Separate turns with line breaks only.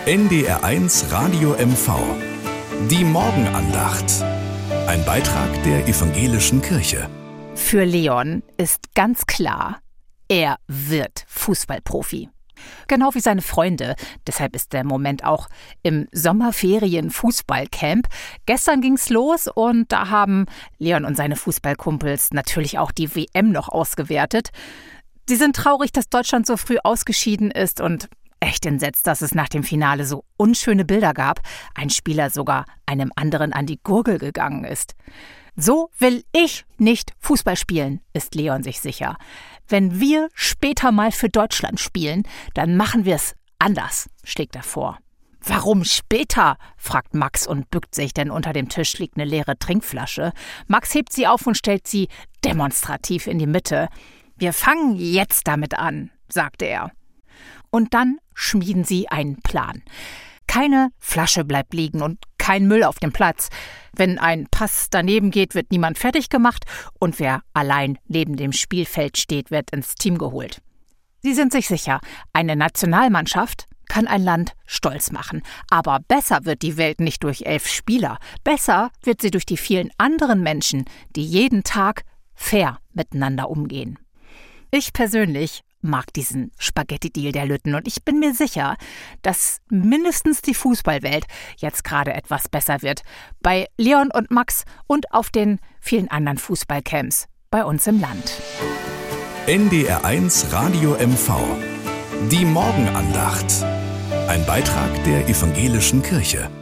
NDR1 Radio MV. Die Morgenandacht. Ein Beitrag der Evangelischen Kirche.
Für Leon ist ganz klar, er wird Fußballprofi. Genau wie seine Freunde. Deshalb ist der Moment auch im Sommerferien-Fußballcamp. Gestern ging's los und da haben Leon und seine Fußballkumpels natürlich auch die WM noch ausgewertet. Sie sind traurig, dass Deutschland so früh ausgeschieden ist und echt entsetzt, dass es nach dem Finale so unschöne Bilder gab. Ein Spieler sogar einem anderen an die Gurgel gegangen ist. So will ich nicht Fußball spielen, ist Leon sich sicher. Wenn wir später mal für Deutschland spielen, dann machen wir es anders, schlägt er vor. Warum später? Fragt Max und bückt sich, denn unter dem Tisch liegt eine leere Trinkflasche. Max hebt sie auf und stellt sie demonstrativ in die Mitte. Wir fangen jetzt damit an, sagte er. Und dann schmieden sie einen Plan. Keine Flasche bleibt liegen und kein Müll auf dem Platz. Wenn ein Pass daneben geht, wird niemand fertig gemacht und wer allein neben dem Spielfeld steht, wird ins Team geholt. Sie sind sich sicher, eine Nationalmannschaft kann ein Land stolz machen. Aber besser wird die Welt nicht durch 11 Spieler. Besser wird sie durch die vielen anderen Menschen, die jeden Tag fair miteinander umgehen. Ich persönlich mag diesen Spaghetti-Deal der Lütten und ich bin mir sicher, dass mindestens die Fußballwelt jetzt gerade etwas besser wird. Bei Leon und Max und auf den vielen anderen Fußballcamps bei uns im Land.
NDR1 Radio MV. Die Morgenandacht. Ein Beitrag der Evangelischen Kirche.